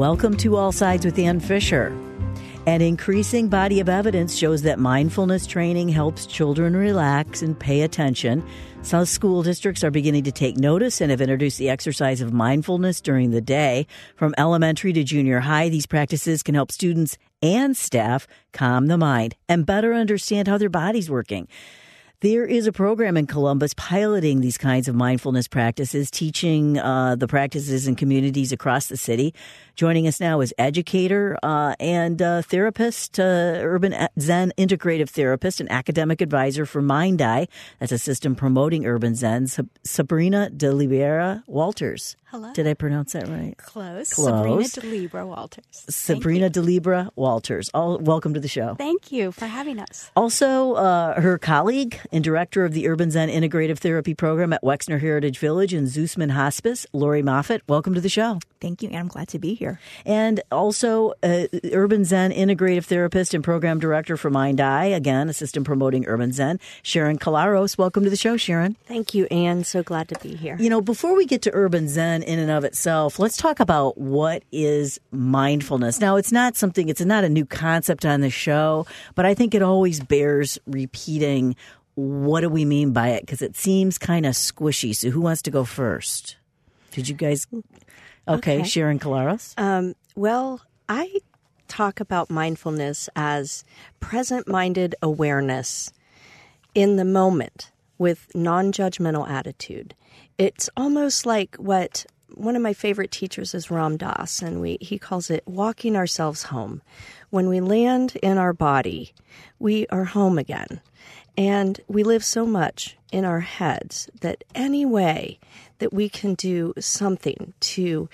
Welcome to All Sides with Ann Fisher. An increasing body of evidence shows that mindfulness training helps children relax and pay attention. Some school districts are beginning to take notice and have introduced the exercise of mindfulness during the day. From elementary to junior high, these practices can help students and staff calm the mind and better understand how their body's working. There is a program in Columbus piloting these kinds of mindfulness practices, teaching the practices in communities across the city. Joining us now is educator and therapist, urban Zen integrative therapist and academic advisor for MindEye. That's a system promoting urban Zen, Sabrina de Libera Walters. Hello. Did I pronounce that right? Close. Sabrina de Libera Walters. Sabrina de Libera Walters. Welcome to the show. Thank you for having us. Also, her colleague and director of the Urban Zen Integrative Therapy Program at Wexner Heritage Village and Zusman Hospice, Lori Moffett. Welcome to the show. Thank you, and I'm glad to be here. And also, Urban Zen Integrative Therapist and Program Director for MindEye, again, a system promoting Urban Zen, Sharon Colaros. Welcome to the show, Sharon. Thank you, Ann. So glad to be here. You know, before we get to Urban Zen in and of itself, let's talk about what is mindfulness. Now, it's not a new concept on the show, but I think it always bears repeating. What do we mean by it? Because it seems kind of squishy. So who wants to go first? Did you guys? Okay. Sharon Colaros. Well, I talk about mindfulness as present-minded awareness in the moment with non-judgmental attitude. It's almost like what one of my favorite teachers is Ram Dass, and he calls it walking ourselves home. When we land in our body, we are home again. And we live so much in our heads that any way that we can do something to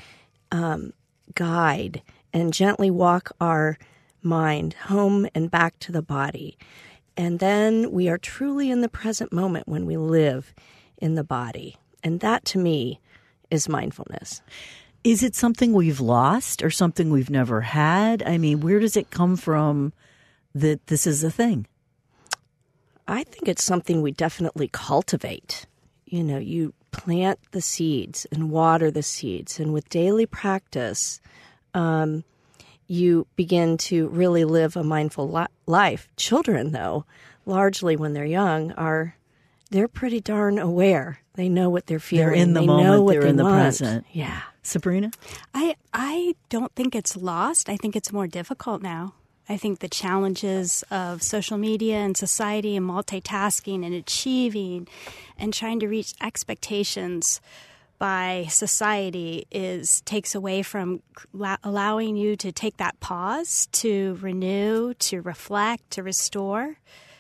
guide and gently walk our mind home and back to the body. And then we are truly in the present moment when we live in the body. And that, to me, is mindfulness. Is it something we've lost or something we've never had? I mean, where does it come from that this is a thing? I think it's something we definitely cultivate. You know, you plant the seeds and water the seeds, and with daily practice, you begin to really live a mindful life. Children, though, largely when they're young, they're pretty darn aware. They know what they're feeling. They're in the moment. Know what they're they in the want. present. Yeah. Sabrina? I don't think it's lost. I think it's more difficult now. I think the challenges of social media and society and multitasking and achieving and trying to reach expectations by society takes away from allowing you to take that pause, to renew, to reflect, to restore.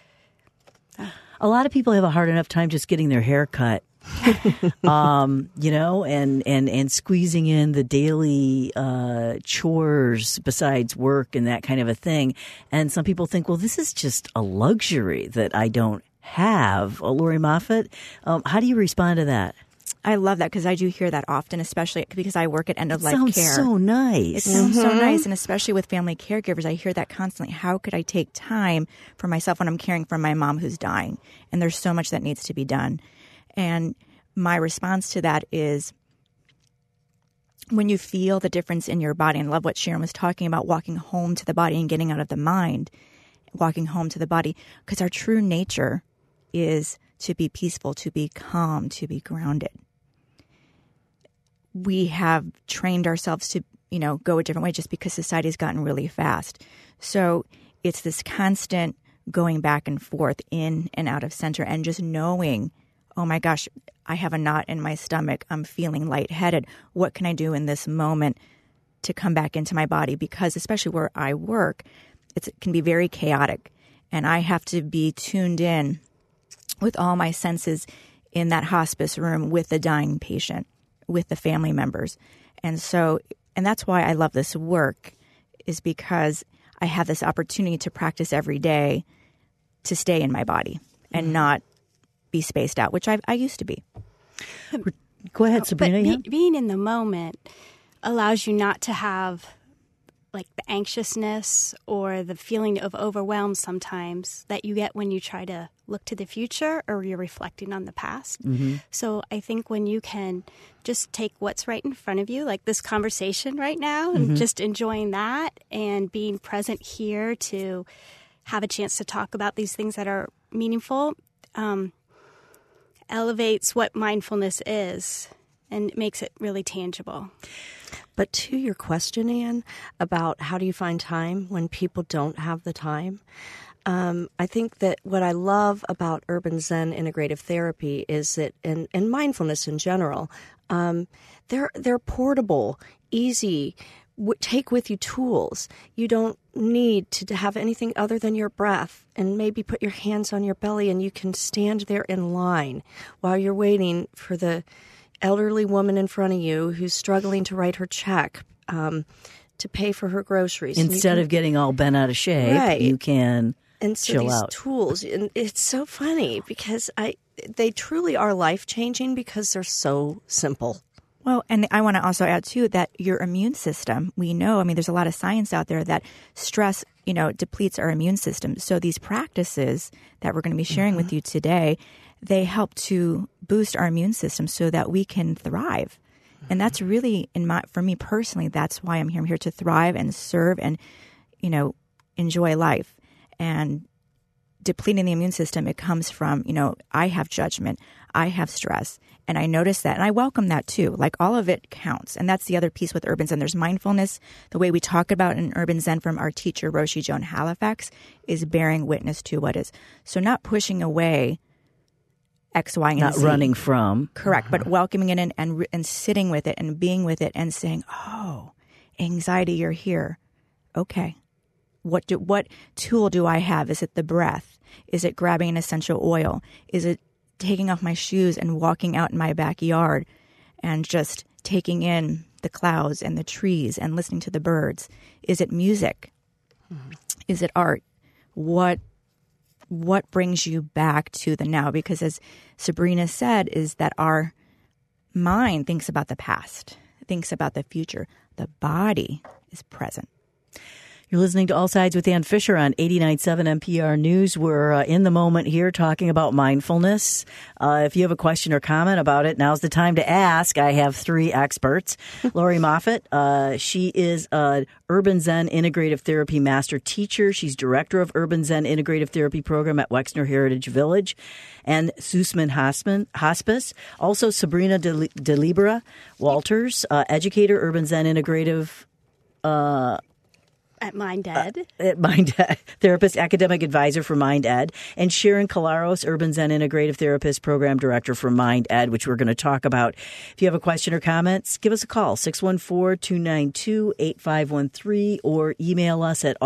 A lot of people have a hard enough time just getting their hair cut. You know, and squeezing in the daily chores besides work and that kind of a thing. And some people think, well, this is just a luxury that I don't have. Lori Moffett, how do you respond to that? I love that because I do hear that often, especially because I work at end-of-life care. It sounds so nice. It sounds so nice, and especially with family caregivers, I hear that constantly. How could I take time for myself when I'm caring for my mom who's dying? And there's so much that needs to be done. And my response to that is when you feel the difference in your body, and I love what Sharon was talking about, walking home to the body and getting out of the mind, walking home to the body, because our true nature is to be peaceful, to be calm, to be grounded. We have trained ourselves to, go a different way just because society's gotten really fast. So it's this constant going back and forth in and out of center and just knowing, oh my gosh, I have a knot in my stomach. I'm feeling lightheaded. What can I do in this moment to come back into my body? Because especially where I work, it can be very chaotic. And I have to be tuned in with all my senses in that hospice room with the dying patient, with the family members. And that's why I love this work, is because I have this opportunity to practice every day to stay in my body and not be spaced out, which I used to be. Go ahead, Sabrina. But being in the moment allows you not to have like the anxiousness or the feeling of overwhelm sometimes that you get when you try to look to the future or you're reflecting on the past. Mm-hmm. So I think when you can just take what's right in front of you, like this conversation right now, and just enjoying that and being present here to have a chance to talk about these things that are meaningful, elevates what mindfulness is and makes it really tangible. But to your question, Anne, about how do you find time when people don't have the time, I think that what I love about Urban Zen integrative therapy is that, and mindfulness in general, they're portable, easy, take with you tools. You don't need to have anything other than your breath, and maybe put your hands on your belly and you can stand there in line while you're waiting for the elderly woman in front of you who's struggling to write her check to pay for her groceries. Instead of getting all bent out of shape, right. You can and so chill these out. Tools, and it's so funny because they truly are life-changing because they're so simple. Well, and I want to also add, too, that your immune system, we know, I mean, there's a lot of science out there that stress, depletes our immune system. So these practices that we're going to be sharing with you today, they help to boost our immune system so that we can thrive. And that's really, for me personally, that's why I'm here. I'm here to thrive and serve and, enjoy life. And depleting the immune system, it comes from, I have judgment, I have stress, and I notice that. And I welcome that too. Like all of it counts. And that's the other piece with Urban Zen. There's mindfulness. The way we talk about in Urban Zen from our teacher, Roshi Joan Halifax, is bearing witness to what is. So not pushing away X, Y, and not Z. Not running from. Correct. But welcoming it in and sitting with it and being with it and saying, oh, anxiety, you're here. Okay. What tool do I have? Is it the breath? Is it grabbing an essential oil? Is it taking off my shoes and walking out in my backyard and just taking in the clouds and the trees and listening to the birds? Is it music? Is it art? What brings you back to the now? Because as Sabrina said, is that our mind thinks about the past, thinks about the future. The body is present. You're listening to All Sides with Ann Fisher on 89.7 NPR News. We're in the moment here talking about mindfulness. If you have a question or comment about it, now's the time to ask. I have three experts. Lori Moffat, she is a Urban Zen Integrative Therapy Master Teacher. She's Director of Urban Zen Integrative Therapy Program at Wexner Heritage Village and Sussman Hospice. Also, Sabrina DeLibera Walters, Educator, Urban Zen Integrative At MindEd. At MindEd, therapist, academic advisor for MindEd, and Sharon Kalaros, Urban Zen Integrative Therapist, Program Director for MindEd, which we're going to talk about. If you have a question or comments, give us a call, 614-292-8513, or email us at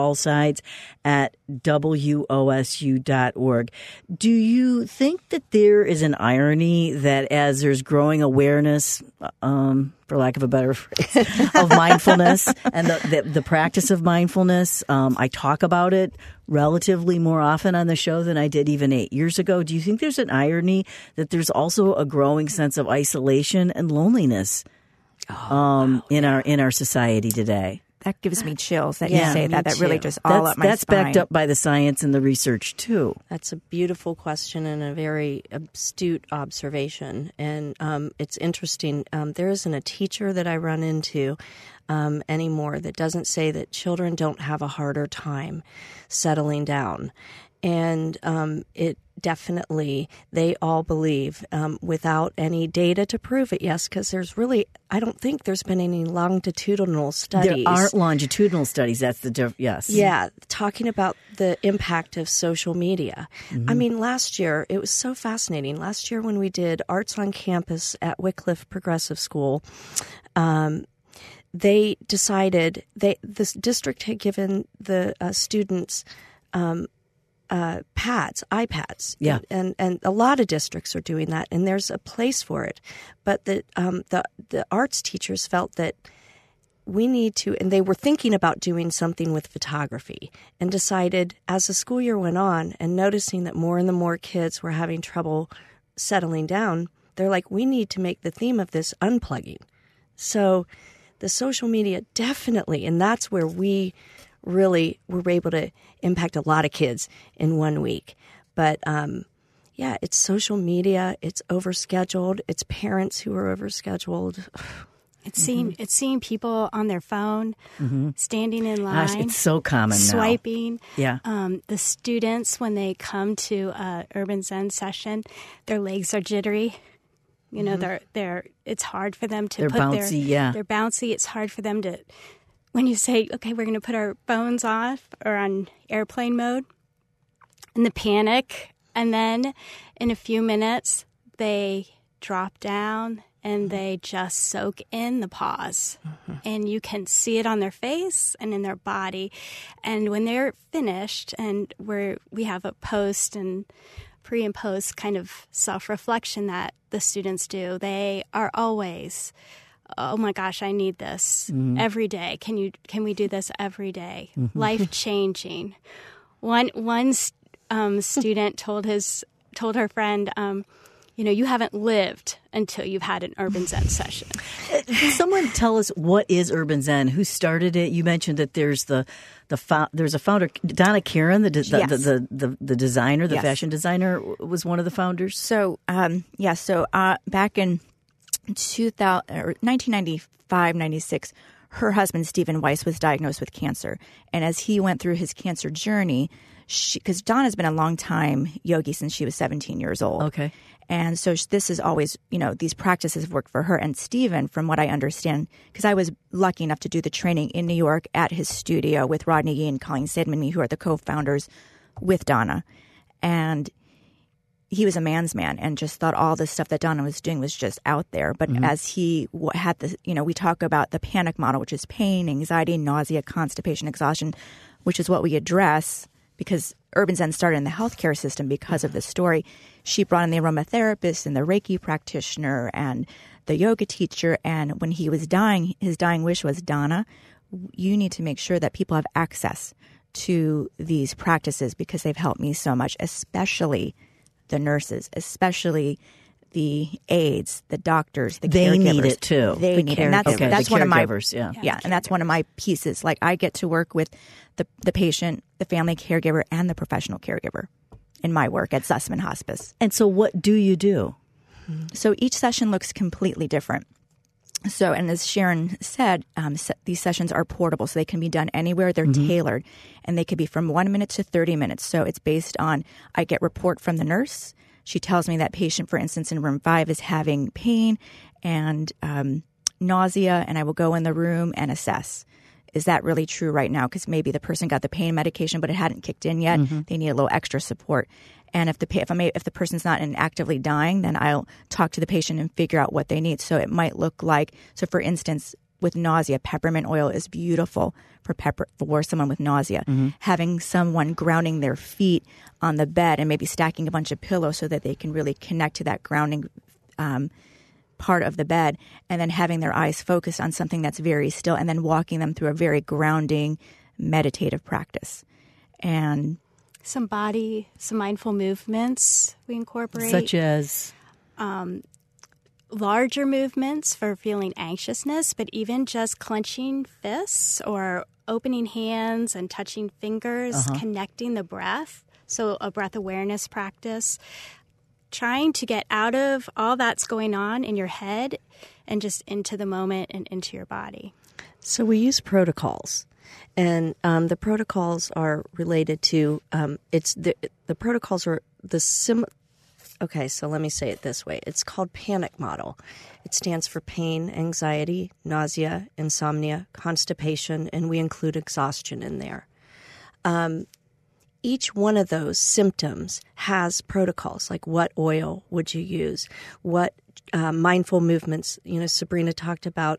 allsides@wosu.org. Do you think that there is an irony that as there's growing awareness, for lack of a better phrase, of mindfulness and the practice of mindfulness, I talk about it relatively more often on the show than I did even 8 years ago. Do you think there's an irony that there's also a growing sense of isolation and loneliness in our society today? That gives me chills that you say that. That really just that's, up my that's spine. Backed up by the science and the research, too. That's a beautiful question and a very astute observation. And it's interesting. There isn't a teacher that I run into anymore that doesn't say that children don't have a harder time settling down. And it definitely, they all believe, without any data to prove it, yes, because I don't think there's been any longitudinal studies. There aren't longitudinal studies. That's the yes. Yeah, talking about the impact of social media. Mm-hmm. I mean, last year, it was so fascinating. Last year when we did Arts on Campus at Wycliffe Progressive School, they decided, this district had given the students iPads. Yeah. And a lot of districts are doing that, and there's a place for it. But the arts teachers felt that we need to, and they were thinking about doing something with photography, and decided as the school year went on and noticing that more and more kids were having trouble settling down, they're like, we need to make the theme of this unplugging. So the social media definitely, and that's where we really were able to impact a lot of kids in 1 week. But yeah, it's social media, it's overscheduled, it's parents who are overscheduled. It's seeing people on their phone, standing in line. Gosh, it's so common now. Swiping. Yeah. The students, when they come to a Urban Zen session, their legs are jittery. You know, it's hard for them to they're put bouncy, they're bouncy. It's hard for them to, when you say, okay, we're going to put our phones off or on airplane mode, and the panic. And then in a few minutes, they drop down and they just soak in the pause. And you can see it on their face and in their body. And when they're finished, and we have a post and pre and post kind of self-reflection that the students do, they are always, oh my gosh, I need this every day. Can we do this every day? Life-changing. One student told her friend, you haven't lived until you've had an Urban Zen session. Someone tell us, what is Urban Zen? Who started it? You mentioned that there's there's a founder, Donna Karan, the designer, the fashion designer, was one of the founders. So back in 1995, 96, her husband Stephen Weiss was diagnosed with cancer, and as he went through his cancer journey, because Donna's been a long time yogi since she was 17 years old. Okay. And so this is always, these practices have worked for her. And Stephen, from what I understand, because I was lucky enough to do the training in New York at his studio with Rodney Yee and Colleen Sedman, who are the co-founders with Donna. And he was a man's man and just thought all the stuff that Donna was doing was just out there. But as he had the, we talk about the panic model, which is pain, anxiety, nausea, constipation, exhaustion, which is what we address because Urban Zen started in the healthcare system because of this story. She brought in the aromatherapist and the Reiki practitioner and the yoga teacher. And when he was dying, his dying wish was, Donna, you need to make sure that people have access to these practices because they've helped me so much, especially the nurses, especially the aides, the doctors, the caregivers. They need it too. They need it. And that's one of my yeah, and that's one of my pieces. Like I get to work with the patient, the family caregiver, and the professional caregiver in my work at Sussman Hospice. And so what do you do? So each session looks completely different. So, and as Sharon said, these sessions are portable, so they can be done anywhere. They're tailored, and they could be from 1 minute to 30 minutes. So it's based on, I get report from the nurse. She tells me that patient, for instance, in room 5 is having pain and nausea, and I will go in the room and assess. Is that really true right now? Because maybe the person got the pain medication, but it hadn't kicked in yet. They need a little extra support. And if the person's not actively dying, then I'll talk to the patient and figure out what they need. So it might look like, so for instance, with nausea, peppermint oil is beautiful for someone with nausea. Having someone grounding their feet on the bed and maybe stacking a bunch of pillows so that they can really connect to that grounding part of the bed, and then having their eyes focused on something that's very still, and then walking them through a very grounding meditative practice. And some mindful movements we incorporate. Such as? Larger movements for feeling anxiousness, but even just clenching fists or opening hands and touching fingers, connecting the breath. So a breath awareness practice. Trying to get out of all that's going on in your head and just into the moment and into your body. So we use protocols. And the protocols are related to the protocols are okay, so let me say it this way. It's called PANIC model. It stands for pain, anxiety, nausea, insomnia, constipation, and we include exhaustion in there. Each one of those symptoms has protocols, like what oil would you use, what mindful movements. Sabrina talked about,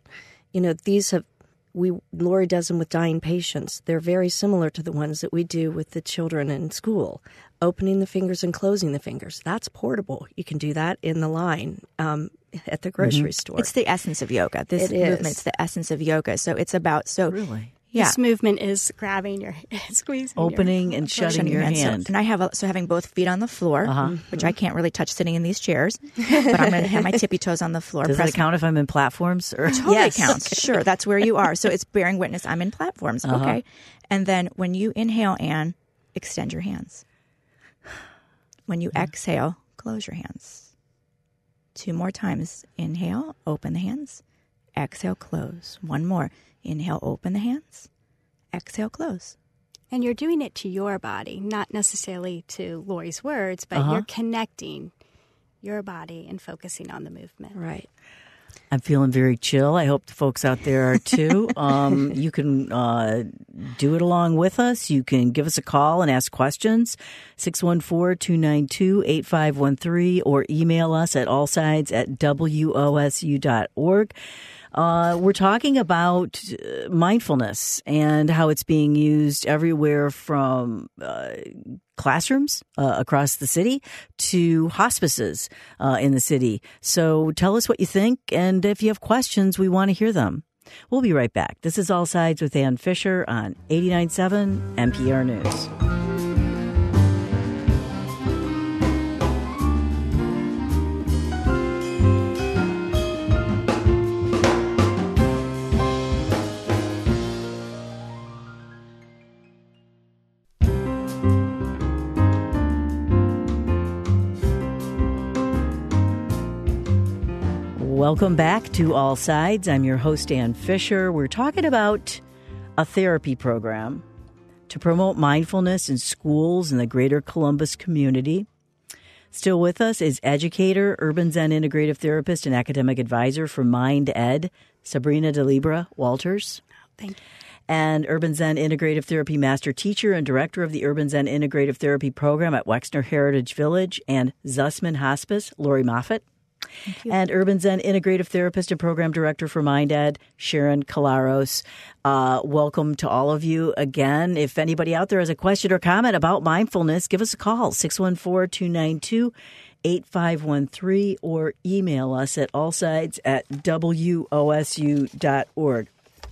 Lori does them with dying patients. They're very similar to the ones that we do with the children in school. Opening the fingers and closing the fingers. That's portable. You can do that in the line at the grocery store. It's the essence of yoga. This movement's the essence of yoga. So it's about, Really? Yeah. This movement is grabbing your squeezing, opening and shutting your hand. And I have having both feet on the floor, which I can't really touch sitting in these chairs, but I'm going to have my tippy toes on the floor. Does that count if I'm in platforms? Or? Totally counts. Sure, that's where you are. So it's bearing witness. I'm in platforms. Okay. And then when you inhale, Anne, extend your hands. When you exhale, close your hands. 2 more times. Inhale, open the hands. Exhale, close. 1 more. Inhale, open the hands. Exhale, close. And you're doing it to your body, not necessarily to Lori's words, but you're connecting your body and focusing on the movement. Right. I'm feeling very chill. I hope the folks out there are too. You can do it along with us. You can give us a call and ask questions, 614-292-8513, or email us at allsides@wosu.org. We're talking about mindfulness and how it's being used everywhere from classrooms across the city to hospices in the city. So tell us what you think, and if you have questions, we want to hear them. We'll be right back. This is All Sides with Ann Fisher on 89.7 NPR News. Welcome back to All Sides. I'm your host, Ann Fisher. We're talking about a therapy program to promote mindfulness in schools in the greater Columbus community. Still with us is educator, urban Zen integrative therapist, and academic advisor for MindEd, Sabrina DeLibra Walters. Thank you. And urban Zen integrative therapy master teacher and director of the urban Zen integrative therapy program at Wexner Heritage Village and Zussman Hospice, Lori Moffitt. And urban Zen integrative therapist and program director for MindEd, Sharon Colaros. Welcome to all of you again. If anybody out there has a question or comment about mindfulness, give us a call, 614-292-8513, or email us at allsides@wosu.org.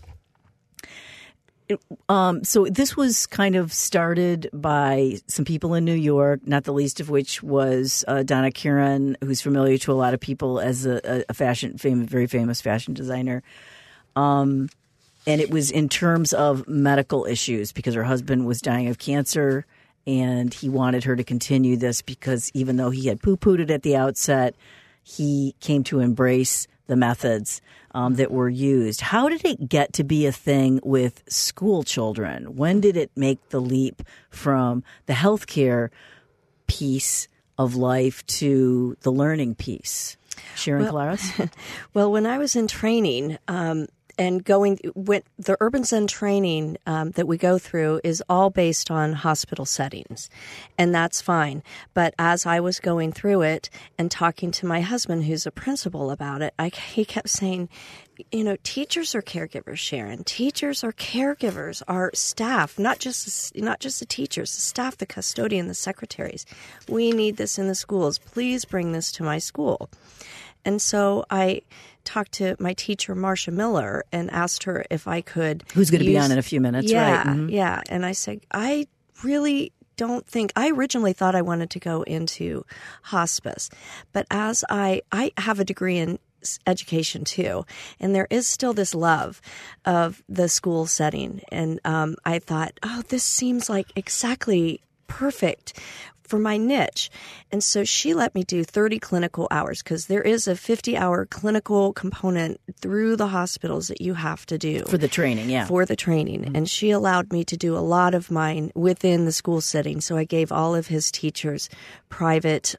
So this was kind of started by some people in New York, not the least of which was Donna Kieran, who's familiar to a lot of people as a very famous fashion designer. And it was in terms of medical issues because her husband was dying of cancer, and he wanted her to continue this because even though he had poo-pooed it at the outset, he came to embrace the methods that were used. How did it get to be a thing with school children? When did it make the leap from the healthcare piece of life to the learning piece? Sharon Colaros? Well, when I was in training, and the urban Zen training that we go through is all based on hospital settings, and that's fine. But as I was going through it and talking to my husband, who's a principal, about it, he kept saying, teachers are caregivers, Sharon. Teachers are caregivers. Our staff, not just the teachers, the staff, the custodian, the secretaries. We need this in the schools. Please bring this to my school. And so I talked to my teacher, Marcia Miller, and asked her if I could. Who's going to be on in a few minutes, right? Mm-hmm. Yeah. And I said, I really don't think, I originally thought I wanted to go into hospice. But as I have a degree in education too, and there is still this love of the school setting. And I thought, this seems like exactly perfect for my niche. And so she let me do 30 clinical hours because there is a 50-hour clinical component through the hospitals that you have to do. For the training, yeah. For the training. Mm-hmm. And she allowed me to do a lot of mine within the school setting. So I gave all of his teachers private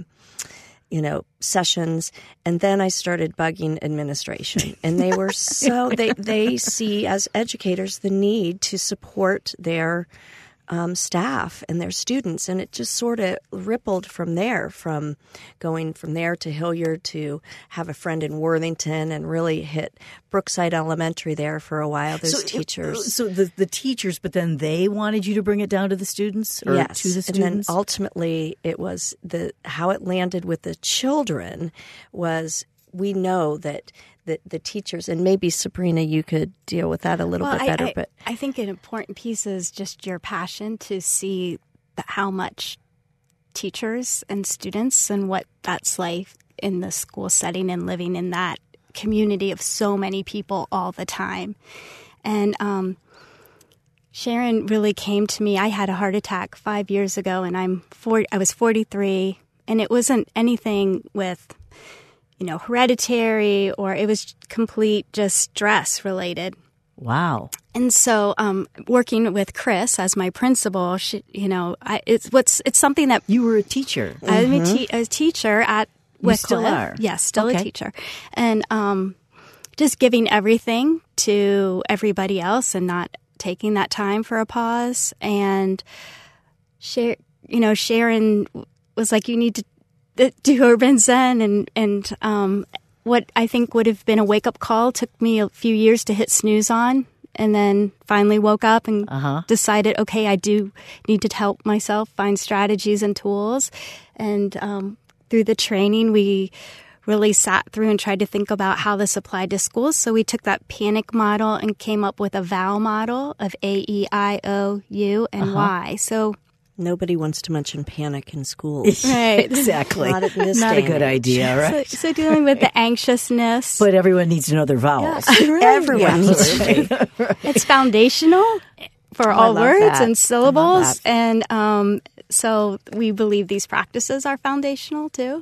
sessions. And then I started bugging administration. And they were they see as educators the need to support their staff and their students. And it just sort of rippled from there, from going from there to Hilliard to have a friend in Worthington and really hit Brookside Elementary there for a while, teachers. So the teachers, but then they wanted you to bring it down to the students? Or yes. To the students? And then ultimately it was how it landed with the children was, we know that the teachers, and maybe Sabrina, you could deal with that a little bit better. But I think an important piece is just your passion to see how much teachers and students and what that's like in the school setting and living in that community of so many people all the time. And Sharon really came to me. I had a heart attack 5 years ago, and I was 43, and it wasn't anything with, hereditary, or it was complete just stress related. Wow. And so, working with Chris as my principal, it's something that you were a teacher. I'm a teacher at Wycliffe. You still are? Yes, still a teacher, and just giving everything to everybody else and not taking that time for a pause. And Sharon was like, "You need to do urban Zen," and what I think would have been a wake-up call took me a few years to hit snooze on, and then finally woke up and decided, okay, I do need to help myself find strategies and tools. And through the training, we really sat through and tried to think about how this applied to schools. So we took that panic model and came up with a VOW model of A, E, I, O, U, and Y. So nobody wants to mention panic in schools. Right. Exactly. Not a good idea, right? So dealing with the anxiousness. But everyone needs to know their vowels. Yeah, right. Everyone needs to. It's foundational for all words and syllables. And so we believe these practices are foundational too.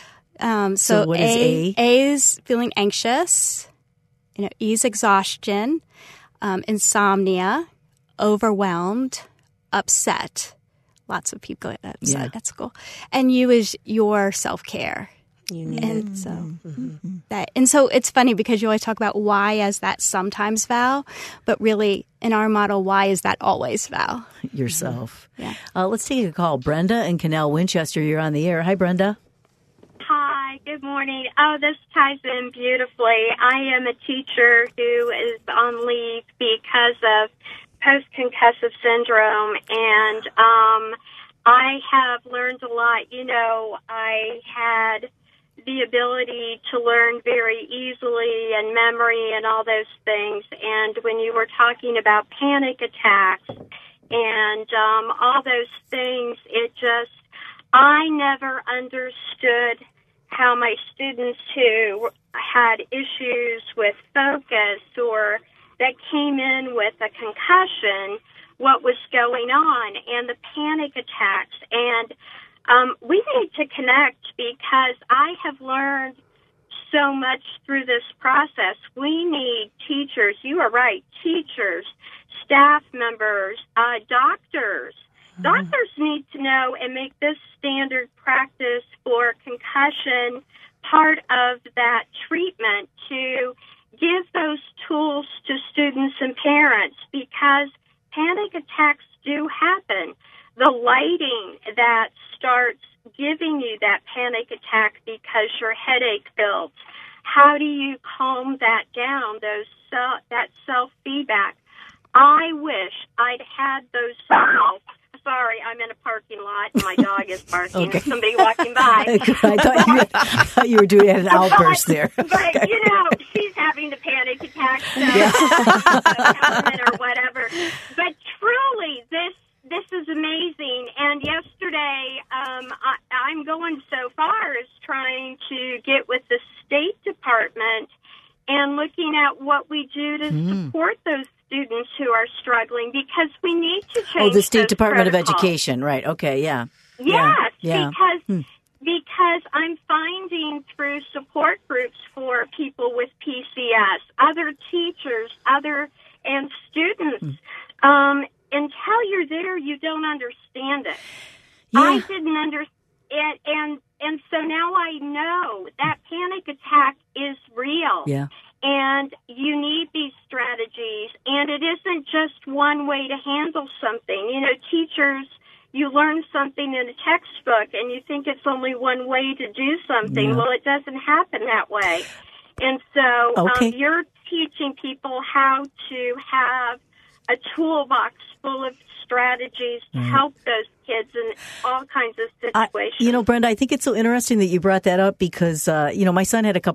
So what is A? A is feeling anxious. E is exhaustion, insomnia, overwhelmed, upset. Lots of people get upset at school. And U is your self-care. You need and so and so it's funny because you always talk about Y as that sometimes vow, but really in our model, Y is that always vow. Yourself. Yeah. Let's take a call. Brenda in Canal Winchester, you're on the air. Hi, Brenda. Hi, good morning. Oh, this ties in beautifully. I am a teacher who is on leave because of post-concussive syndrome, and I have learned a lot. I had the ability to learn very easily and memory and all those things. And when you were talking about panic attacks and all those things, I never understood how my students who had issues with focus or that came in with a concussion, what was going on, and the panic attacks. And we need to connect because I have learned so much through this process. We need teachers. You are right. Teachers, staff members, doctors. Doctors need to know and make this standard practice for concussion part of that treatment to give those tools to students and parents because panic attacks do happen. The lighting that starts giving you that panic attack because your headache builds. How do you calm that down, that self-feedback? I wish I'd had those skills. Sorry, I'm in a parking lot and my dog is barking. Okay. Somebody walking by. I thought you were doing an outburst there. But, she's having a panic attack, or whatever. But truly, this is amazing. And yesterday, I'm going so far as trying to get with the State Department and looking at what we do to support those students who are struggling because we need to change. Oh, the State Department protocols. of Education, right? Okay, yeah. Yes, yeah. Because I'm finding through support groups for people with PCS, other teachers, and students. Until you're there, you don't understand it. Yeah. I didn't understand, and so now I know that panic attack is real. Yeah. And you need these strategies, and it isn't just one way to handle something. Teachers, you learn something in a textbook, and you think it's only one way to do something. Yeah. Well, it doesn't happen that way. And so you're teaching people how to have a toolbox full of strategies to help those kids in all kinds of situations. Brenda, I think it's so interesting that you brought that up because, my son had a couple of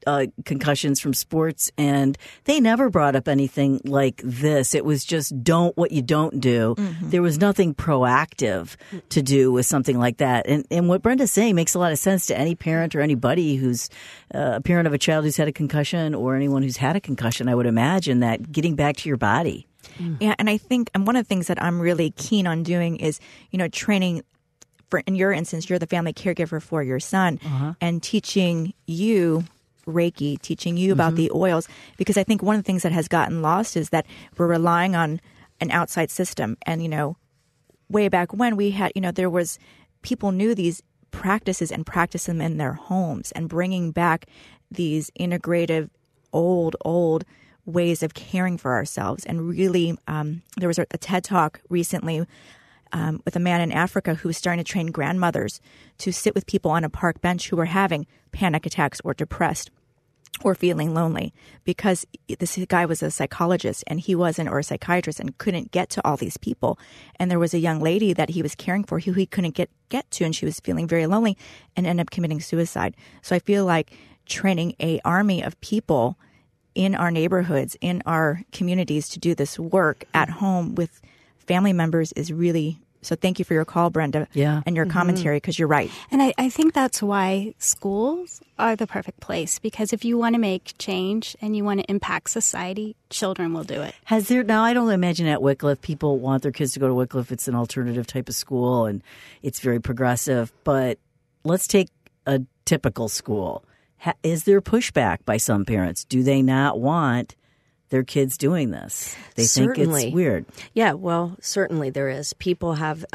concussions from sports, and they never brought up anything like this. It was just don't what you don't do. Mm-hmm. There was nothing proactive to do with something like that. And what Brenda's saying makes a lot of sense to any parent or anybody who's a parent of a child who's had a concussion or anyone who's had a concussion. I would imagine that getting back to your body. Yeah, and I think one of the things that I'm really keen on doing is, training. In your instance, you're the family caregiver for your son, and teaching you Reiki, teaching you about the oils, because I think one of the things that has gotten lost is that we're relying on an outside system. And, way back when we had, there was people knew these practices and practiced them in their homes, and bringing back these integrative, old ways of caring for ourselves. And really, there was a TED Talk recently with a man in Africa who was starting to train grandmothers to sit with people on a park bench who were having panic attacks or depressed or feeling lonely, because this guy was a psychologist and he wasn't, or a psychiatrist, and couldn't get to all these people. And there was a young lady that he was caring for who he couldn't get to, and she was feeling very lonely and ended up committing suicide. So I feel like training an army of people in our neighborhoods, in our communities, to do this work at home with family members is really. So thank you for your call, Brenda, and your commentary, because you're right. And I think that's why schools are the perfect place, because if you want to make change and you want to impact society, children will do it. Now, I don't imagine at Wycliffe people want their kids to go to Wycliffe. It's an alternative type of school, and it's very progressive. But let's take a typical school. Is there pushback by some parents? Do they not want their kids doing this? They think it's weird. Yeah, well, certainly there is. People have,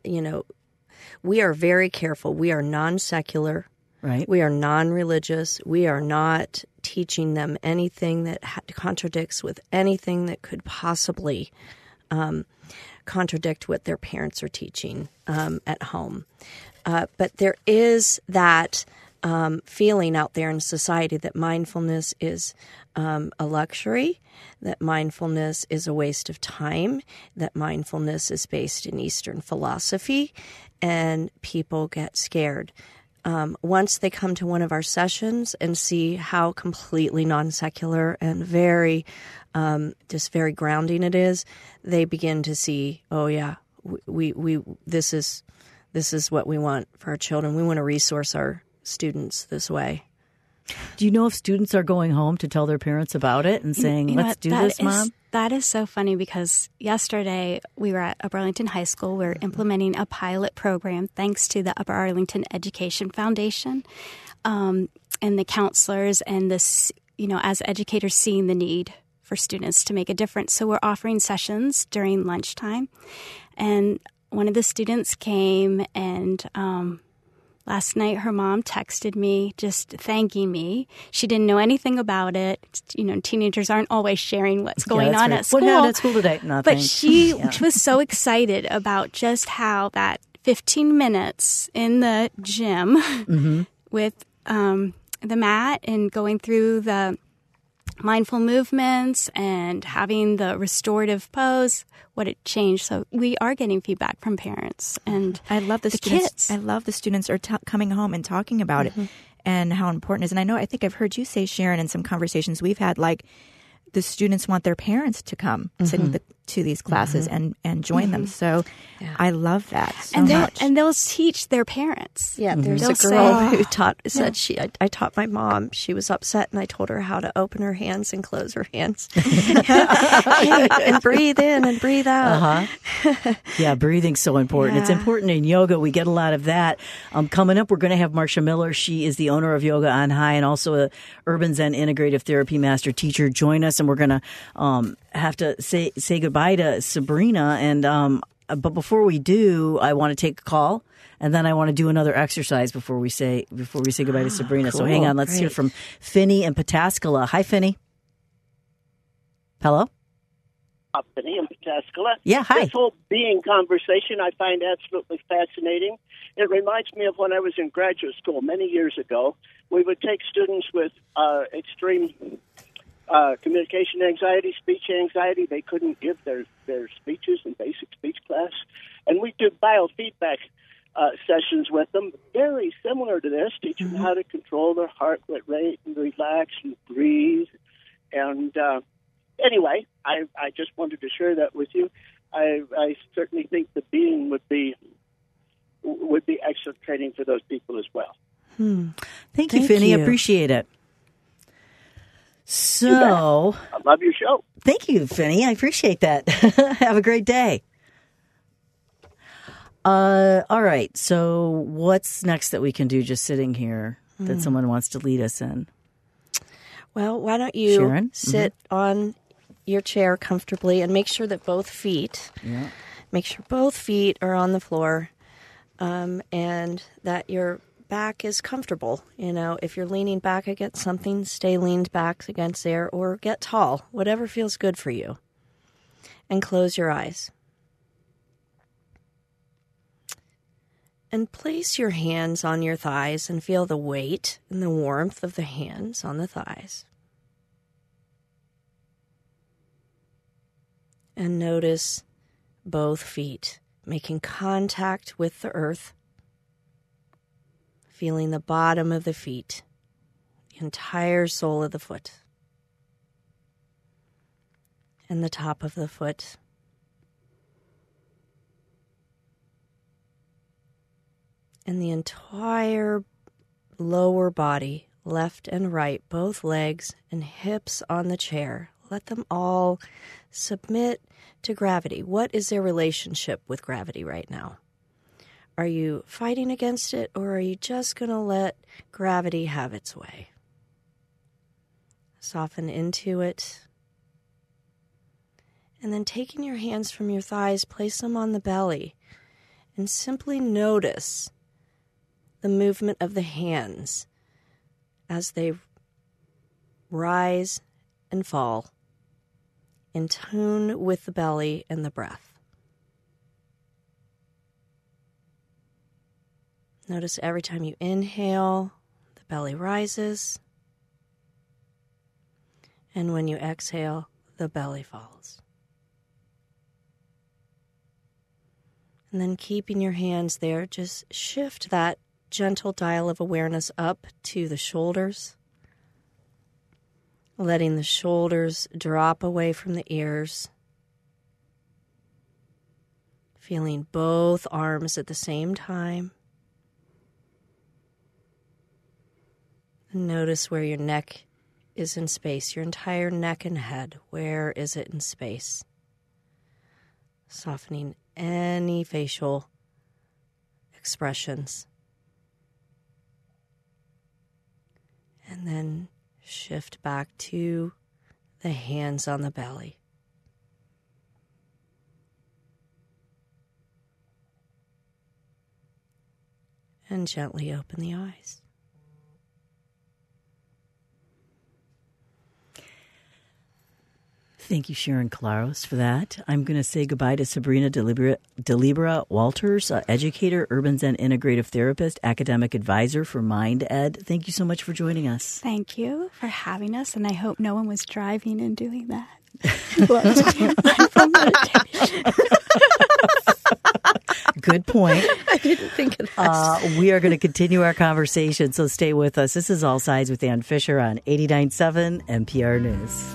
we are very careful. We are non-secular. Right. We are non-religious. We are not teaching them anything that contradicts with anything that could possibly contradict what their parents are teaching at home. But there is that feeling out there in society that mindfulness is a luxury, that mindfulness is a waste of time, that mindfulness is based in Eastern philosophy, and people get scared. Once they come to one of our sessions and see how completely non-secular and very, just very grounding it is, they begin to see, oh yeah, this is what we want for our children. We want to resource our students this way. Do you know if students are going home to tell their parents about it and saying, let's do this, Mom? That is so funny, because yesterday we were at Upper Arlington High School. We're implementing a pilot program thanks to the Upper Arlington Education Foundation, and the counselors and this, as educators seeing the need for students to make a difference. So we're offering sessions during lunchtime. And one of the students came and last night, her mom texted me just thanking me. She didn't know anything about it. Teenagers aren't always sharing what's going on at school. What happened at school today? Nothing. But she was so excited about just how that 15 minutes in the gym with the mat and going through the mindful movements and having the restorative pose, what it changed. So we are getting feedback from parents, and I love the students. Kids. I love the students are coming home and talking about it and how important it is. And I think I've heard you say, Sharon, in some conversations we've had, like the students want their parents to come to these classes and join them. So I love that so much. And they'll teach their parents. Yeah, there's a girl who said I taught my mom. She was upset, and I told her how to open her hands and close her hands, and breathe in and breathe out. Yeah, breathing's so important. Yeah. It's important in yoga. We get a lot of that. Coming up, we're going to have Marcia Miller. She is the owner of Yoga on High and also a Urban Zen Integrative Therapy Master Teacher. Join us, and we're going to have to say goodbye to Sabrina. And but before we do, I want to take a call, and then I want to do another exercise before we say goodbye to Sabrina. Cool. So hang on, let's hear from Finney in Pataskala. Hi, Finney. Hello. Finney in Pataskala. Yeah, hi. This whole being conversation I find absolutely fascinating. It reminds me of when I was in graduate school many years ago. We would take students with extreme communication anxiety, speech anxiety. They couldn't give their speeches in basic speech class. And we do biofeedback sessions with them, very similar to this, teach them how to control their heart rate and relax and breathe. And anyway, I just wanted to share that with you. I certainly think the being would be excellent training for those people as well. Thank you, Finney. Appreciate it. So, I love your show. Thank you, Finney. I appreciate that. Have a great day. All right. So what's next that we can do just sitting here that someone wants to lead us in? Well, why don't you Sharon? sit on your chair comfortably and make sure that both feet are on the floor, and that your back is comfortable. You know, if you're leaning back against something, stay leaned back against there, or get tall, whatever feels good for you. And close your eyes. And place your hands on your thighs and feel the weight and the warmth of the hands on the thighs. And notice both feet making contact with the earth, feeling the bottom of the feet, the entire sole of the foot, and the top of the foot. And the entire lower body, left and right, both legs and hips on the chair. Let them all submit to gravity. What is their relationship with gravity right now? Are you fighting against it, or are you just going to let gravity have its way? Soften into it. And then taking your hands from your thighs, place them on the belly, and simply notice the movement of the hands as they rise and fall, in tune with the belly and the breath. Notice every time you inhale, the belly rises, and when you exhale, the belly falls. And then keeping your hands there, just shift that gentle dial of awareness up to the shoulders, letting the shoulders drop away from the ears, feeling both arms at the same time. And notice where your neck is in space, your entire neck and head. Where is it in space? Softening any facial expressions. And then shift back to the hands on the belly. And gently open the eyes. Thank you, Sharon Claros, for that. I'm going to say goodbye to Sabrina Delibera Walters, educator, urban Zen integrative therapist, academic advisor for MindEd. Thank you so much for joining us. Thank you for having us, and I hope no one was driving and doing that. Good point. I didn't think of that. We are going to continue our conversation, so stay with us. This is All Sides with Ann Fisher on 89.7 NPR News.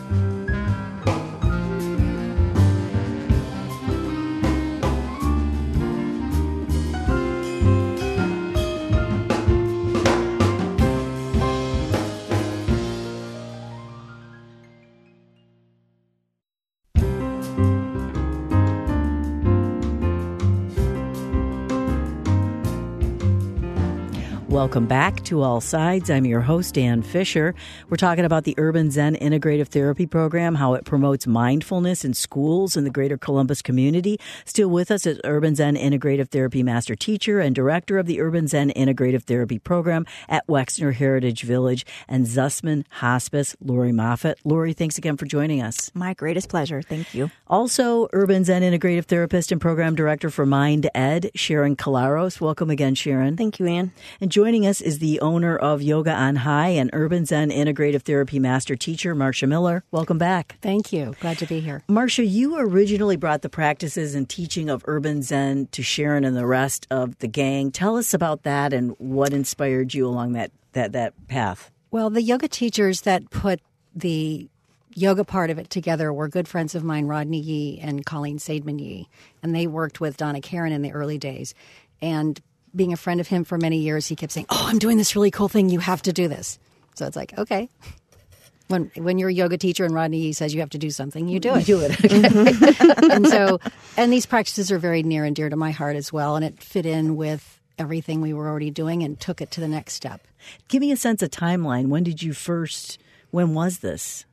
Welcome back to All Sides. I'm your host, Ann Fisher. We're talking about the Urban Zen Integrative Therapy Program, how it promotes mindfulness in schools in the greater Columbus community. Still with us is Urban Zen Integrative Therapy Master Teacher and Director of the Urban Zen Integrative Therapy Program at Wexner Heritage Village and Zussman Hospice, Lori Moffat. Lori, thanks again for joining us. My greatest pleasure. Thank you. Also, Urban Zen Integrative Therapist and Program Director for MindEd, Sharon Claros. Welcome again, Sharon. Thank you, Ann. And Joining us is the owner of Yoga on High and Urban Zen Integrative Therapy Master Teacher, Marcia Miller. Welcome back. Thank you. Glad to be here. Marcia, you originally brought the practices and teaching of Urban Zen to Sharon and the rest of the gang. Tell us about that and what inspired you along that path. Well, the yoga teachers that put the yoga part of it together were good friends of mine, Rodney Yee and Colleen Seidman Yee, and they worked with Donna Karan in the early days. And being a friend of him for many years, he kept saying, "Oh, I'm doing this really cool thing. You have to do this." So it's like, okay. When you're a yoga teacher and Rodney Yee says you have to do something, you do it. You do it. Okay. and these practices are very near and dear to my heart as well, and it fit in with everything we were already doing and took it to the next step. Give me a sense of timeline. When was this?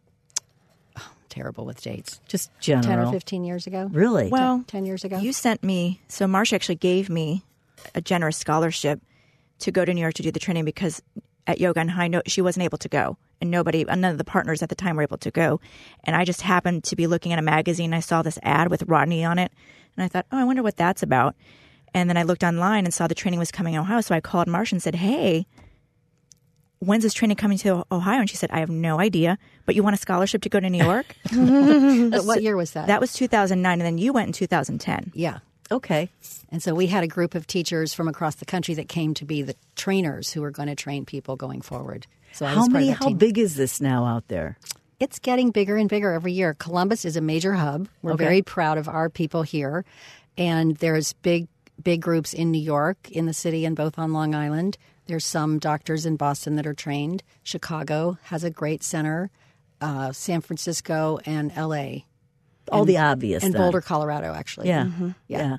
Terrible with dates. Just general. 10 or 15 years ago. Really? Well, 10 years ago. You sent me, so Marcia actually gave me a generous scholarship to go to New York to do the training because at Yoga on High, she wasn't able to go. And none of the partners at the time were able to go. And I just happened to be looking at a magazine. I saw this ad with Rodney on it. And I thought, I wonder what that's about. And then I looked online and saw the training was coming in Ohio. So I called Marcia and said, hey, when's this training coming to Ohio? And she said, I have no idea, but you want a scholarship to go to New York? But what year was that? That was 2009, and then you went in 2010. Yeah. Okay. And so we had a group of teachers from across the country that came to be the trainers who were going to train people going forward. So I was part of that How team. big is this now out there? It's getting bigger and bigger every year. Columbus is a major hub. We're very proud of our people here. And there's big groups in New York, in the city, and both on Long Island. There's some doctors in Boston that are trained. Chicago has a great center. San Francisco and L.A. All the obvious. And then. Boulder, Colorado, actually. Yeah. Mm-hmm. Yeah.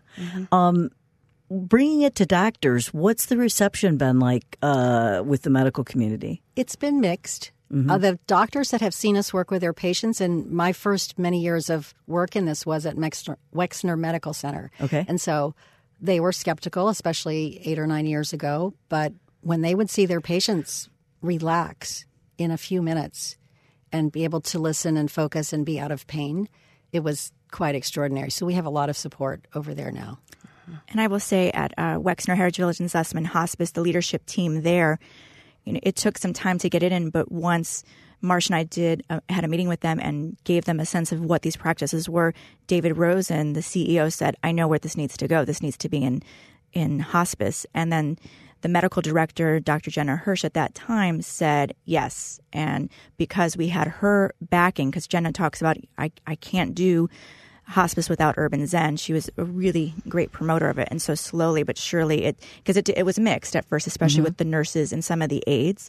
Bringing it to doctors, what's the reception been like with the medical community? It's been mixed. The doctors that have seen us work with their patients, and my first many years of work in this was at Wexner Medical Center. Okay. And so they were skeptical, especially 8 or 9 years ago. But when they would see their patients relax in a few minutes and be able to listen and focus and be out of pain, it was quite extraordinary. So we have a lot of support over there now. And I will say at Wexner Heritage Village and Sussman Hospice, the leadership team there, it took some time to get it in, but once Marcia and I had a meeting with them and gave them a sense of what these practices were, David Rosen, the CEO, said, I know where this needs to go. This needs to be in hospice. And then the medical director, Dr. Jenna Hirsch, at that time said yes. And because we had her backing, because Jenna talks about, I can't do hospice without Urban Zen. She was a really great promoter of it. And so slowly but surely, because it was mixed at first, especially with the nurses and some of the aides.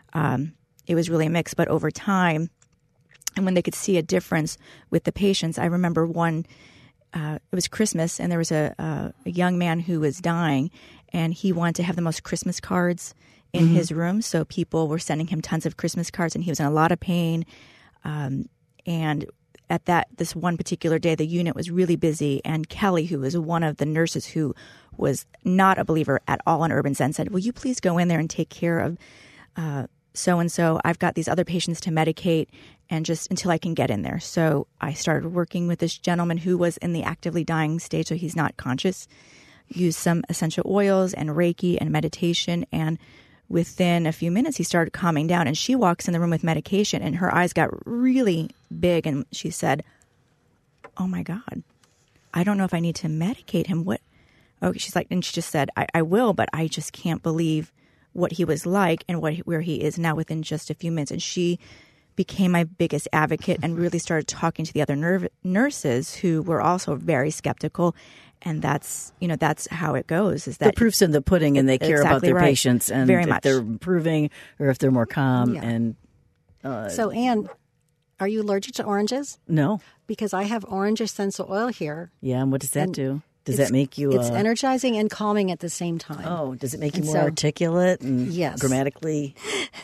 It was really mixed. But over time, and when they could see a difference with the patients, I remember it was Christmas, and there was a young man who was dying, and he wanted to have the most Christmas cards in his room. So people were sending him tons of Christmas cards, and he was in a lot of pain. And at this one particular day, the unit was really busy, and Kelly, who was one of the nurses who was not a believer at all in Urban Zen, said, will you please go in there and take care of so-and-so? I've got these other patients to medicate, and just until I can get in there. So I started working with this gentleman who was in the actively dying stage, so he's not conscious, used some essential oils and Reiki and meditation, and within a few minutes, he started calming down. And she walks in the room with medication, and her eyes got really big, and she said, oh, my God, I don't know if I need to medicate him. What? Oh, she's like, and she just said, I will, but I just can't believe what he was like and where he is now within just a few minutes. And she became my biggest advocate and really started talking to the other nurses who were also very skeptical. And that's how it goes. Is that the proof's in the pudding, and they care about their patients and very if much. they're improving or if they're more calm. Yeah. And So, Anne, are you allergic to oranges? no, Because I have orange essential oil here. yeah. And what does that do? Does It's- that make you? It's energizing and calming at the same time. Oh, does it make you And more so- articulate and Yes. grammatically?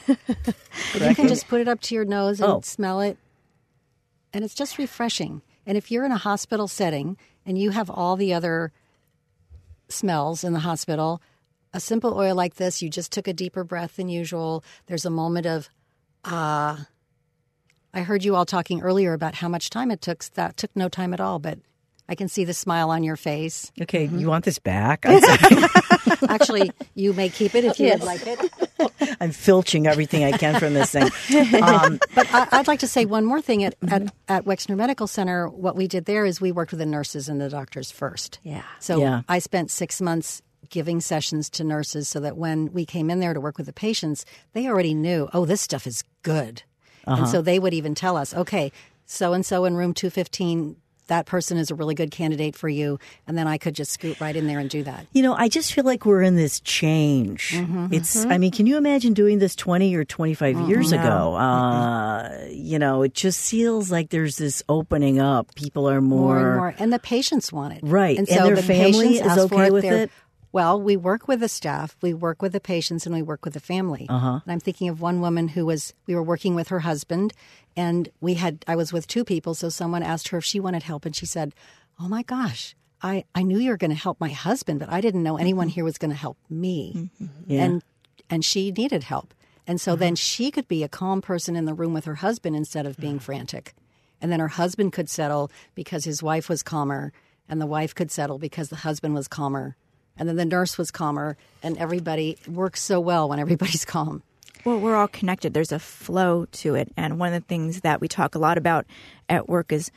You can just put it up to your nose and Oh. smell it, and it's just refreshing. And if you're in a hospital setting and you have all the other smells in the hospital, a simple oil like this, you just took a deeper breath than usual. There's a moment of, I heard you all talking earlier about how much time it took. That took no time at all, but I can see the smile on your face. Okay, you want this back? I'm sorry. Actually, you may keep it if you would like it. I'm filching everything I can from this thing. But I'd like to say one more thing. At Wexner Medical Center, what we did there is we worked with the nurses and the doctors first. Yeah. So I spent 6 months giving sessions to nurses so that when we came in there to work with the patients, they already knew, oh, this stuff is good. And so they would even tell us, okay, so-and-so in room 215, that person is a really good candidate for you. And then I could just scoot right in there and do that. You know, I just feel like we're in this change. I mean, can you imagine doing this 20 or 25 years ago? You know, it just feels like there's this opening up. People are more and more. And the patients want it. Right. And And so their the family patients is ask for okay with it? Well, we work with the staff, we work with the patients, and we work with the family. And I'm thinking of one woman we were working with her husband, and I was with two people, so someone asked her if she wanted help, and she said, oh my gosh, I knew you were going to help my husband, but I didn't know anyone here was going to help me. Yeah. And she needed help. And so then she could be a calm person in the room with her husband instead of being frantic. And then her husband could settle because his wife was calmer, and the wife could settle because the husband was calmer. And then the nurse was calmer, and everybody works so well when everybody's calm. Well, we're all connected. There's a flow to it. And one of the things that we talk a lot about at work is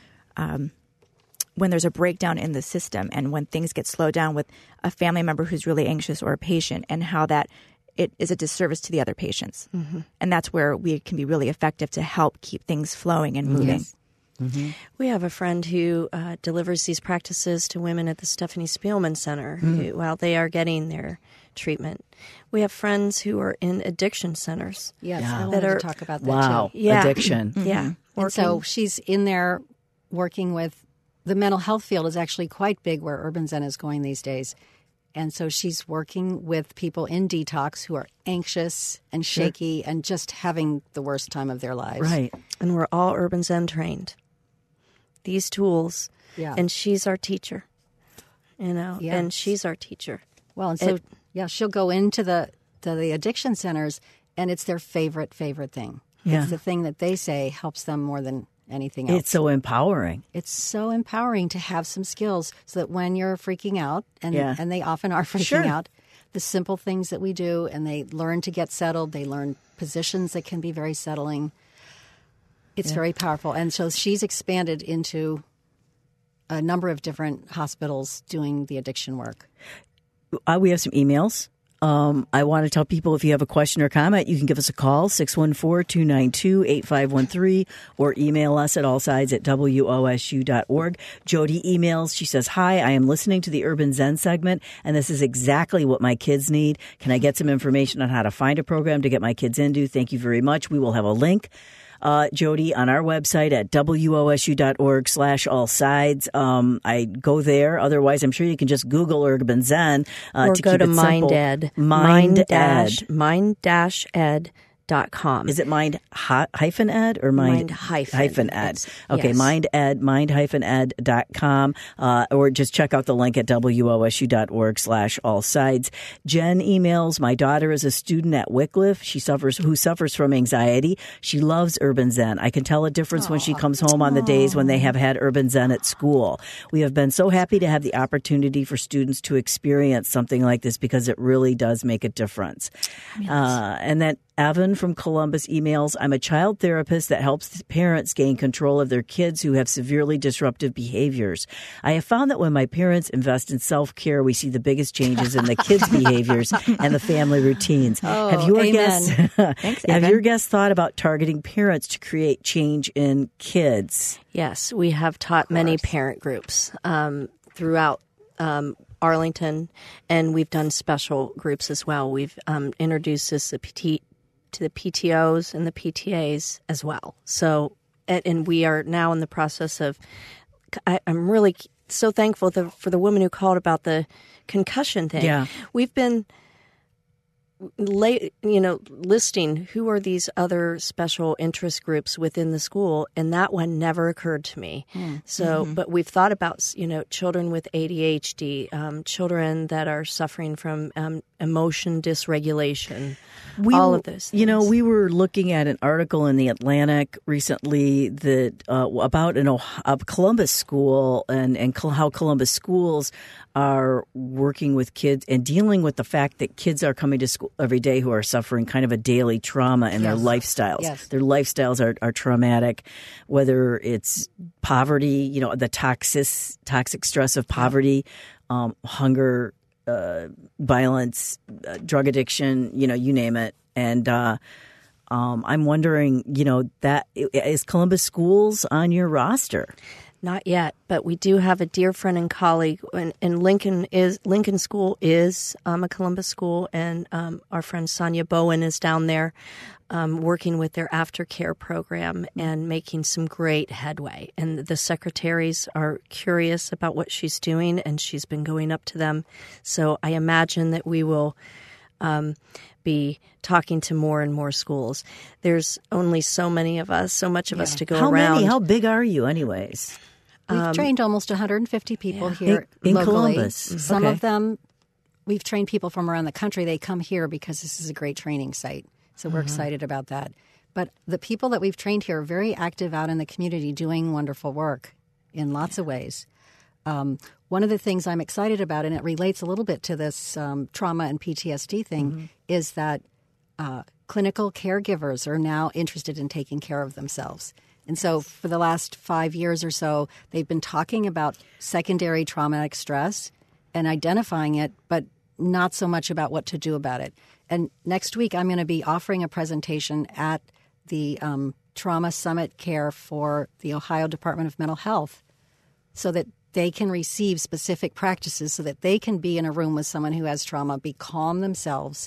when there's a breakdown in the system and when things get slowed down with a family member who's really anxious or a patient, and how that it is a disservice to the other patients. And that's where we can be really effective to help keep things flowing and moving. Yes. We have a friend who delivers these practices to women at the Stephanie Spielman Center while they are getting their treatment. We have friends who are in addiction centers. Yes, I wanted to talk about that Wow. too. Yeah. Addiction. Yeah. And so she's in there working with the mental health field is actually quite big where Urban Zen is going these days. And so she's working with people in detox who are anxious and shaky and just having the worst time of their lives. Right. And we're all Urban Zen trained. These tools. Yeah. And she's our teacher. You know, Yeah. and she's our teacher. Well, and so, she'll go into the addiction centers, and it's their favorite thing. Yeah. It's the thing that they say helps them more than anything else. It's so empowering. It's so empowering to have some skills so that when you're freaking out, and they often are freaking out, the simple things that we do, and they learn to get settled. They learn positions that can be very settling. It's very powerful. And so she's expanded into a number of different hospitals doing the addiction work. We have some emails. I want to tell people if you have a question or comment, you can give us a call, 614-292-8513, or email us at allsides@wosu.org. Jody emails. She says, hi, I am listening to the Urban Zen segment, and this is exactly what my kids need. Can I get some information on how to find a program to get my kids into? Thank you very much. We will have a link. Jody, on our website at wosu.org/allsides. I go there. Otherwise, I'm sure you can just Google Urban Zen Or to go keep to it simple. mind-ed.com. Is it mind-ed or mind-ed? Yes. Okay, Yes. mind-ed.com, or just check out the link at wosu.org/allsides. Jen emails, my daughter is a student at Wycliffe. Who suffers from anxiety. She loves Urban Zen. I can tell a difference when she comes home on the days when they have had Urban Zen at school. We have been so happy to have the opportunity for students to experience something like this because it really does make a difference. And then Evan from Columbus emails, I'm a child therapist that helps parents gain control of their kids who have severely disruptive behaviors. I have found that when my parents invest in self-care, we see the biggest changes in the kids' behaviors and the family routines. Have your guests thought about targeting parents to create change in kids? Yes, we have taught many parent groups throughout Arlington, and we've done special groups as well. We've introduced this to the PTOs and the PTAs as well. So, and we are now in the process of, I'm really so thankful for the woman who called about the concussion thing. Yeah. We've been listing who are these other special interest groups within the school, and that one never occurred to me. So, but we've thought about, children with ADHD, children that are suffering from emotion dysregulation, all of those things. We were looking at an article in the Atlantic recently that about a Columbus school and how Columbus schools are working with kids and dealing with the fact that kids are coming to school every day who are suffering kind of a daily trauma in their lifestyles. Yes. Their lifestyles are traumatic, whether it's poverty, the toxic stress of poverty, hunger, violence, drug addiction, you name it. And I'm wondering, that is Columbus Schools on your roster? Not yet, but we do have a dear friend and colleague, and Lincoln School is a Columbus school, and our friend Sonia Bowen is down there working with their aftercare program and making some great headway. And the secretaries are curious about what she's doing, and she's been going up to them. So I imagine that we will be talking to more and more schools. There's only so much of us to go around. How many? How big are you anyways? We've trained almost 150 people here in locally. Columbus. Some Okay. of them, we've trained people from around the country. They come here because this is a great training site. So we're excited about that. But the people that we've trained here are very active out in the community doing wonderful work in lots of ways. One of the things I'm excited about, and it relates a little bit to this trauma and PTSD thing, is that clinical caregivers are now interested in taking care of themselves. And so for the last 5 years or so, they've been talking about secondary traumatic stress and identifying it, but not so much about what to do about it. And next week, I'm going to be offering a presentation at the Trauma Summit Care for the Ohio Department of Mental Health so that they can receive specific practices so that they can be in a room with someone who has trauma, be calm themselves,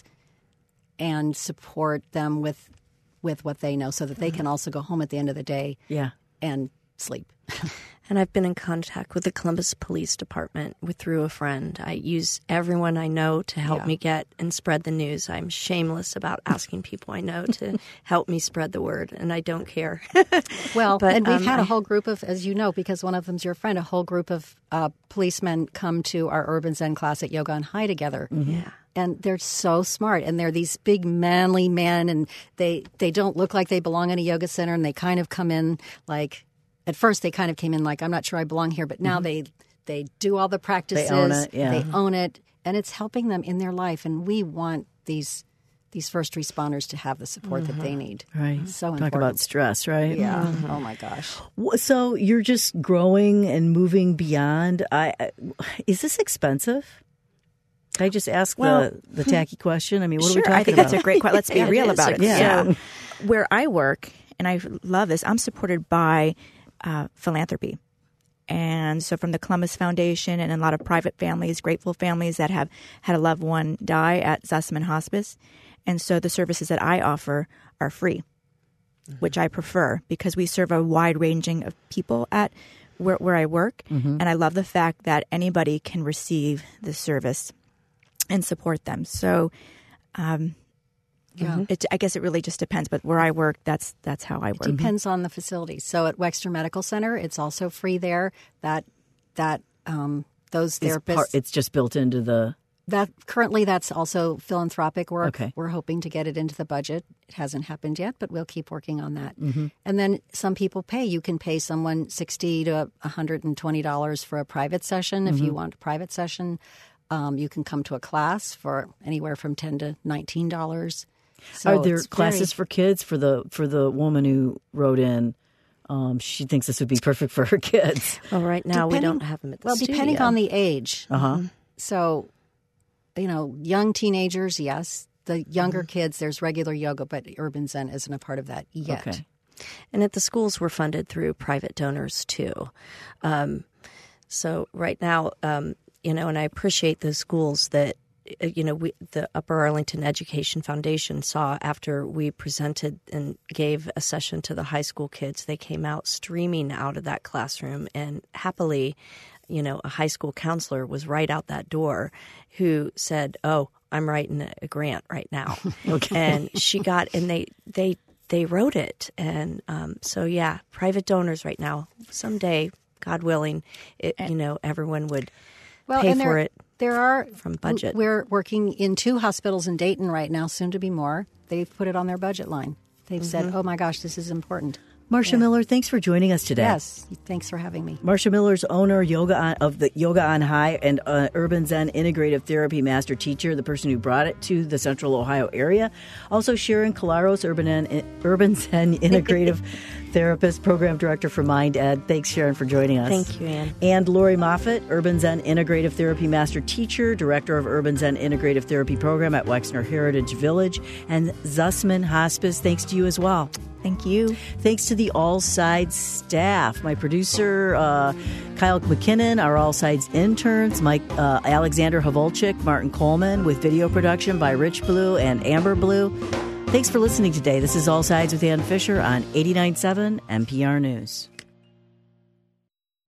and support them with what they know so that they can also go home at the end of the day and sleep. And I've been in contact with the Columbus Police Department through a friend. I use everyone I know to help me get and spread the news. I'm shameless about asking people I know to help me spread the word, and I don't care. Well, and we've had a whole group of, as you know, because one of them's your friend, a whole group of policemen come to our Urban Zen class at Yoga on High together. Yeah. And they're so smart, and they're these big manly men, and they don't look like they belong in a yoga center, and they kind of come in like, at first they kind of came in like, I'm not sure I belong here, but now they do all the practices. They own it, They own it, and it's helping them in their life, and we want these first responders to have the support that they need. Right. It's so Talk important. about stress, right? Yeah. Oh, my gosh. So you're just growing and moving beyond. Is this expensive? Can I just ask the tacky question? I mean, what are we talking I think about? that's a great question. Let's be real about it. Yeah. So where I work, and I love this, I'm supported by philanthropy. And so from the Columbus Foundation and a lot of private families, grateful families that have had a loved one die at Zussman Hospice. And so the services that I offer are free, which I prefer because we serve a wide ranging of people at where I work. And I love the fact that anybody can receive the service and support them. So I guess it really just depends. But where I work, that's how I work. It depends on the facility. So at Wexner Medical Center, it's also free there. Those therapists. It's just built into the. Currently, that's also philanthropic work. Okay. We're hoping to get it into the budget. It hasn't happened yet, but we'll keep working on that. And then some people pay. You can pay someone $60 to $120 for a private session if you want a private session. You can come to a class for anywhere from $10 to $19. So Are there classes for kids? For the woman who wrote in, she thinks this would be perfect for her kids. Well, right now we don't have them at the studio. Depending on the age. So, young teenagers, yes. The younger kids, there's regular yoga, but Urban Zen isn't a part of that yet. Okay. And at the schools, we're funded through private donors, too. So right now, and I appreciate those schools that, the Upper Arlington Education Foundation saw after we presented and gave a session to the high school kids. They came out streaming out of that classroom, and happily, a high school counselor was right out that door who said, "Oh, I'm writing a grant right now." Okay. And she got, and they wrote it. And private donors right now. Someday, God willing, everyone would pay for it. There are from budget. We're working in 2 hospitals in Dayton right now, soon to be more. They've put it on their budget line. They've said, "Oh my gosh, this is important." Marcia Miller, thanks for joining us today. Yes, thanks for having me. Marcia Miller's owner of the Yoga on High and Urban Zen Integrative Therapy Master Teacher, the person who brought it to the Central Ohio area. Also Sharon Colaros, Urban Zen Integrative Therapist, Program Director for Mind Ed. Thanks, Sharon, for joining us. Thank you, Ann. And Lori Moffitt, Urban Zen Integrative Therapy Master Teacher, Director of Urban Zen Integrative Therapy Program at Wexner Heritage Village, and Zussman Hospice. Thanks to you as well. Thank you. Thanks to the All Sides staff. My producer, Kyle McKinnon, our All Sides interns, Alexander Havolchik, Martin Coleman, with video production by Rich Blue and Amber Blue. Thanks for listening today. This is All Sides with Ann Fisher on 89.7 NPR News.